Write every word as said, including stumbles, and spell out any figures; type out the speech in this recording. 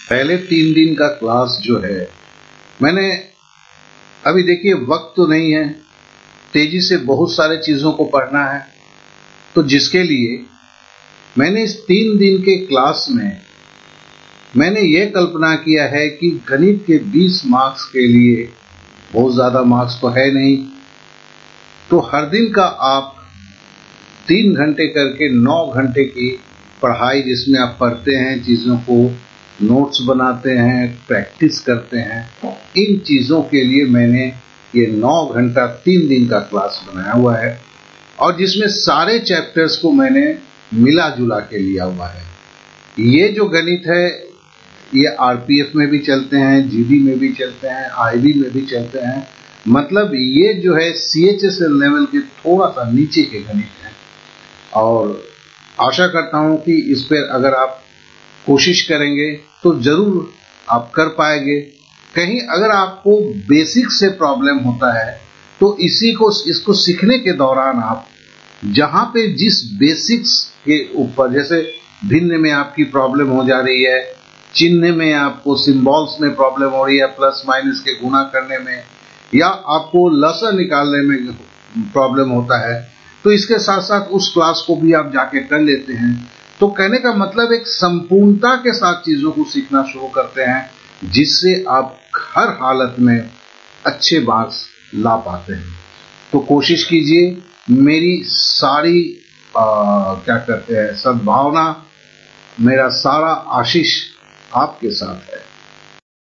पहले तीन दिन का क्लास जो है, मैंने अभी देखिए वक्त तो नहीं है, तेजी से बहुत सारे चीजों को पढ़ना है, तो जिसके लिए मैंने इस तीन दिन के क्लास में मैंने ये कल्पना किया है कि गणित के बीस मार्क्स के लिए बहुत ज्यादा मार्क्स तो है नहीं, तो हर दिन का आप तीन घंटे करके नौ घंटे की पढ़ाई, जिसमें आप पढ़ते हैं, चीजों को नोट्स बनाते हैं, प्रैक्टिस करते हैं, इन चीजों के लिए मैंने ये नौ घंटा तीन दिन का क्लास बनाया हुआ है और जिसमें सारे चैप्टर्स को मैंने मिला जुला के लिया हुआ है। ये जो गणित है ये आरपीएफ में भी चलते हैं, जीडी में भी चलते हैं, आईबी में भी चलते हैं, मतलब ये जो है सीएचएसएल लेवल के थोड़ा सा नीचे के गणित हैं और आशा करता हूं कि इस पर अगर आप कोशिश करेंगे तो जरूर आप कर पाएंगे। कहीं अगर आपको बेसिक से प्रॉब्लम होता है तो इसी को इसको सीखने के दौरान आप जहां पे जिस बेसिक्स के ऊपर, जैसे भिन्न में आपकी प्रॉब्लम हो जा रही है, चिन्ह में आपको सिंबल्स में प्रॉब्लम हो रही है, प्लस माइनस के गुणा करने में, या आपको लसा निकालने में प्रॉब्लम होता है, तो इसके साथ साथ उस क्लास को भी आप जाके कर लेते हैं। तो कहने का मतलब एक संपूर्णता के साथ चीजों को सीखना शुरू करते हैं, जिससे आप हर हालत में अच्छे मार्क्स ला पाते हैं। तो कोशिश कीजिए, मेरी सारी आ, क्या कहते हैं सद्भावना, मेरा सारा आशीष आपके साथ है।